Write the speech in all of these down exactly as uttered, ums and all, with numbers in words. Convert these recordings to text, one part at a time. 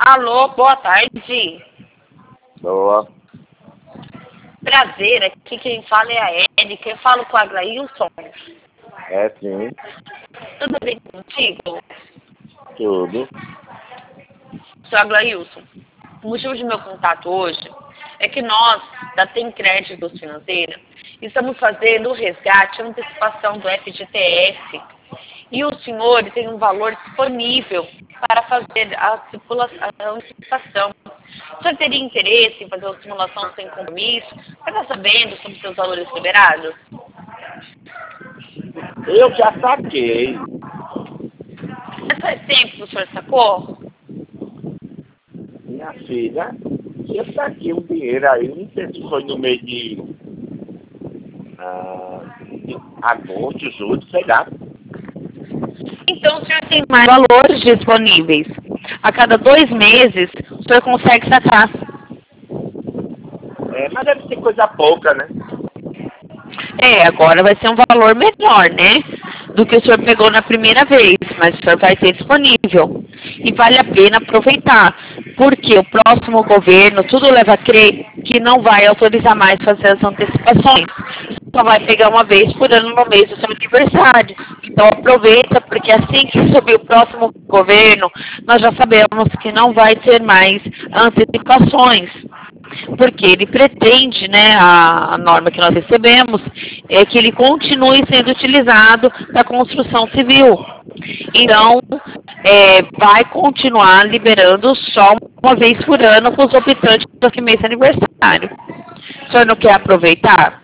Alô, boa tarde. Boa. Prazer, aqui quem fala é a Érica. Eu falo com a Aglailson. É sim, Tudo bem contigo? tudo. Sou a Aglailson. O motivo de meu contato hoje é que nós, da Tem Créditos Financeira, estamos fazendo o resgate, a antecipação do F G T S. E o senhor tem um valor disponível para fazer a, a antecipação. O senhor teria interesse em fazer uma simulação sem compromisso, para estar sabendo sobre seus valores liberados? Eu já saquei. Mas faz tempo que o senhor sacou? Minha filha, eu saquei um dinheiro aí, não sei se foi no mês de, ah, de agosto, julho, sei lá. Então o senhor tem mais valores disponíveis. A cada dois meses, o senhor consegue sacar. É, mas deve ser coisa pouca, né? É, agora vai ser um valor menor, né? Do que o senhor pegou na primeira vez, mas o senhor vai ter disponível. E vale a pena aproveitar, porque o próximo governo, tudo leva a crer que não vai autorizar mais fazer as antecipações. Só vai pegar uma vez por ano no mês do seu aniversário. Então aproveita, porque assim que subir o próximo governo, nós já sabemos que não vai ter mais antecipações. Porque ele pretende, né, a, a norma que nós recebemos, é que ele continue sendo utilizado para construção civil. Então, é, vai continuar liberando só uma vez por ano para os optantes do mês de aniversário. O senhor não quer aproveitar?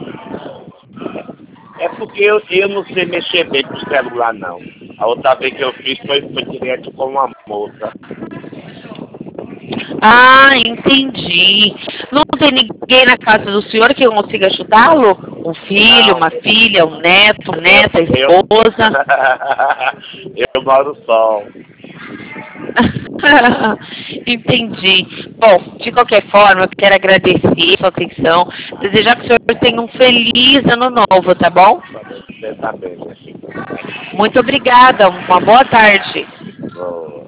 É porque eu, eu não sei mexer bem com o celular, não. A outra vez que eu fiz foi, foi direto com uma moça. Ah, entendi. Não tem ninguém na casa do senhor que consiga ajudá-lo? Um filho, Não, uma filha, um neto, uma eu, neta, eu, esposa? eu moro só. Entendi. Bom, de qualquer forma, eu quero agradecer a sua atenção, desejar que o senhor tenha um feliz ano novo, tá bom? Você tá bem, minha filha. Muito obrigada, uma boa tarde. Boa.